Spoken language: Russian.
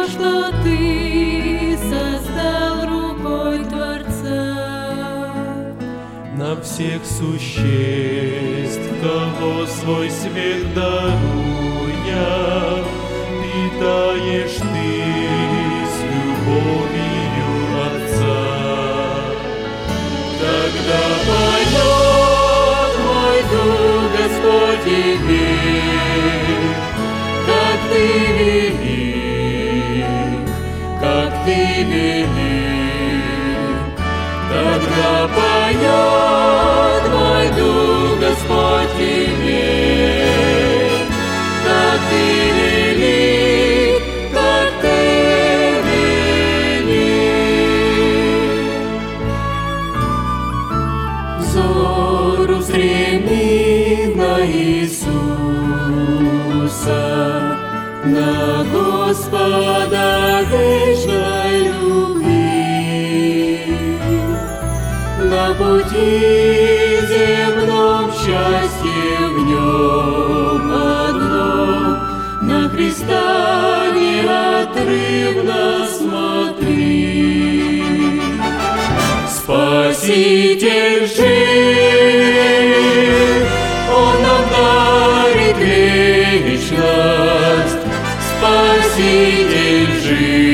что Ты создал рукой Творца. На всех существ, кого свой свет даруя, питаешь Ты с любовью Отца. Тогда поет мой дух, Господь, Тебе, как Ты велик, как Ты велик. Тогда поет мой дух, Господь, Тебе, как Ты велик, как Ты велик. Взор устреми на Иисуса, на Господа вечной любви. На пути земном счастье в нем одном, на Христа неотрывно смотри. Спаситель жив, Он нам дарит вечность. Спаситель жив,